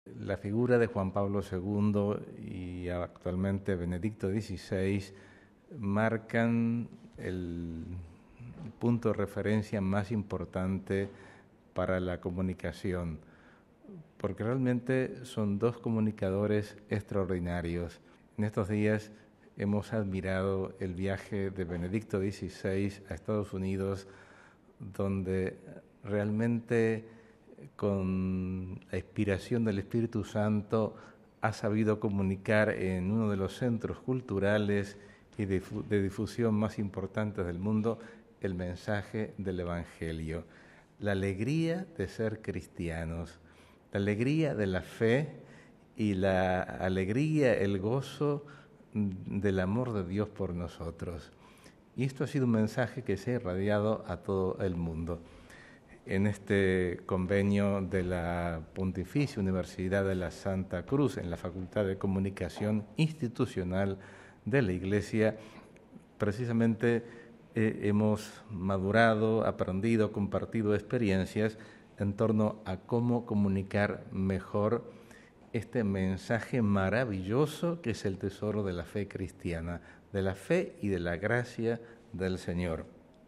La figura de Juan Pablo II y actualmente Benedicto XVI marcan el punto de referencia más importante para la comunicación, porque realmente son dos comunicadores extraordinarios. En estos días hemos admirado el viaje de Benedicto XVI a Estados Unidos, donde realmente con la inspiración del Espíritu Santo ha sabido comunicar en uno de los centros culturales y de difusión más importantes del mundo el mensaje del Evangelio, la alegría de ser cristianos, la alegría de la fe y la alegría, el gozo del amor de Dios por nosotros. Y esto ha sido un mensaje que se ha irradiado a todo el mundo. En este convenio de la Pontificia Universidad de la Santa Cruz, en la Facultad de Comunicación Institucional de la Iglesia, precisamente hemos madurado, aprendido, compartido experiencias en torno a cómo comunicar mejor este mensaje maravilloso que es el tesoro de la fe cristiana, de la fe y de la gracia del Señor.